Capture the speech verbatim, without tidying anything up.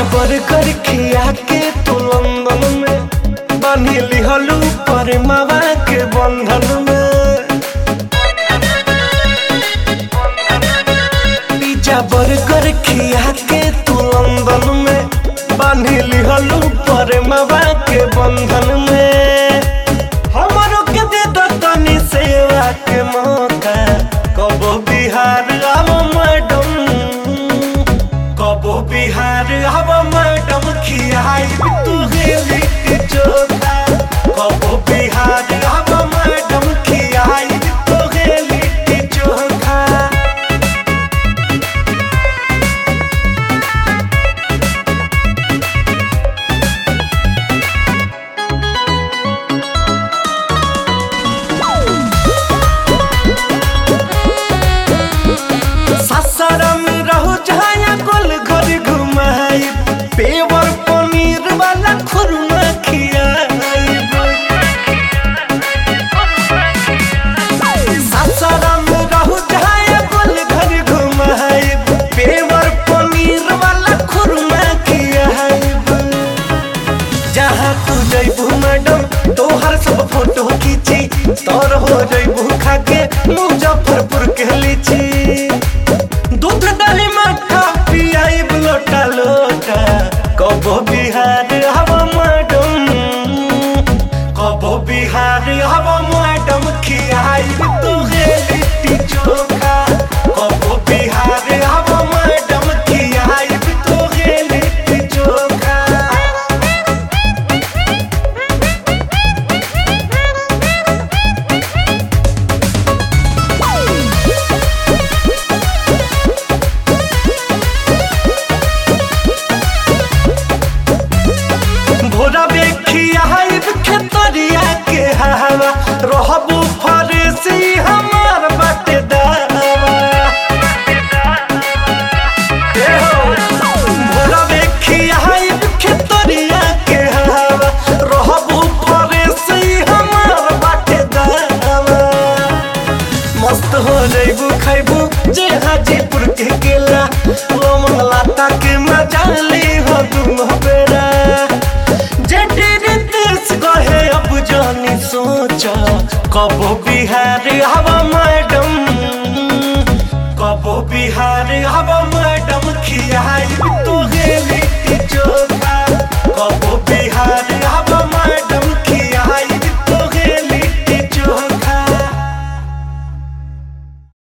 Burger खिया के तू लंदन में बांधी लिहलू पर मावा के बंधन में। पिज्जा बर्गर खिया के तू लंदन में बांधी लिहलू पर मावा के बंधन में। हमरो के दे दो तनी सेवा के मौका, कबो बिहार आओ मैडम, कबो बिहार आओ मैडम खियाई तू लिट्टी चोखा। कबो बिहार आओ मैडम खियाई तू लिट्टी चोखा। सासाराम रहो जहाँ गोल घर घुमाई, पेवर पनीर वाला खुरमा खियाई। सासाराम रहो जहाँ गोल घर घुमाई, पेवर पनीर वाला खुरमा खियाई। जहाँ तू जइबू मैडम तोहर सब फोटो खींची, तोर हो जइबू खाके मुजफ्फरपुर के लीची।